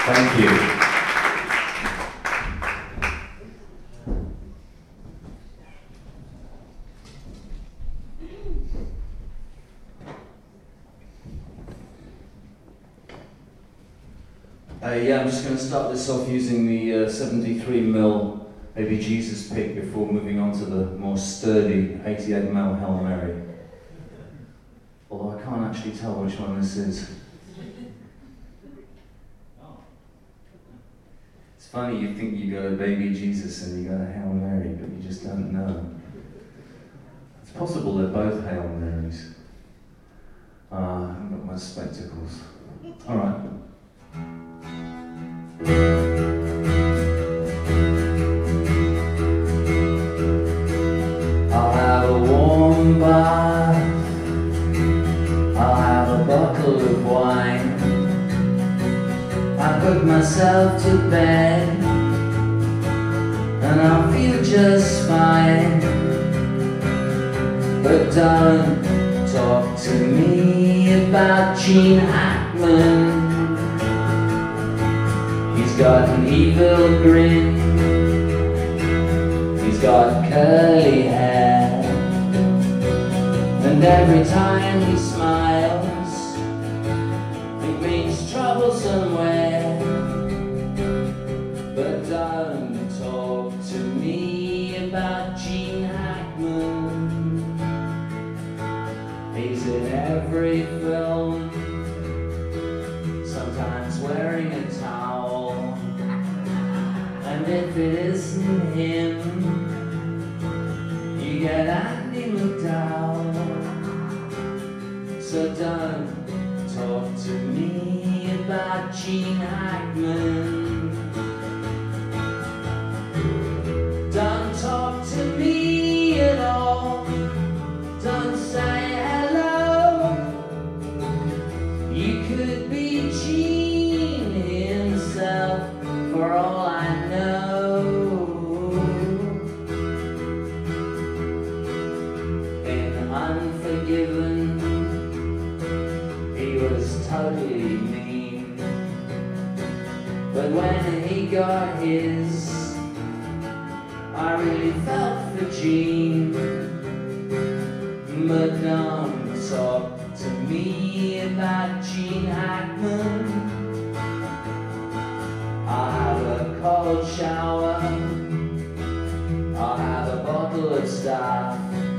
Thank you. I'm just going to start this off using the 73mm Baby Jesus pick before moving on to the more sturdy 88mm Hail Mary. Although I can't actually tell which one this is. It's funny, you think you got a Baby Jesus and you got a Hail Mary, but you just don't know. It's possible they're both Hail Marys. I haven't got my spectacles. Alright. I'll have a warm bath, I'll have a bottle of wine, I put myself to bed and I'll feel just fine. But don't talk to me about Gene Hackman. He's got an evil grin, he's got curly hair, and every time he smiles it means trouble somewhere. But don't talk to me about Gene Hackman. He's in every film, sometimes wearing a towel, and if it isn't him, you get Andy McDowell. So don't talk to me about Gene Hackman. Don't talk to me at all, don't say hello. You could be Gene himself for all I know. In Unforgiven, he was totally mean, but when he got his, I really felt for Gene. But don't talk to me about Gene Hackman. I'll have a cold shower, I'll have a bottle of Staff,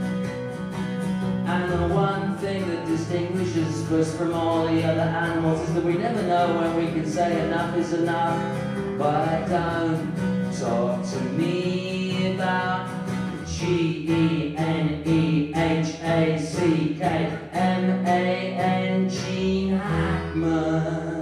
and the one thing that distinguishes us from all the other animals is that we never know when we can say enough is enough. But don't talk to me about GeneHackman. Gene Hackman.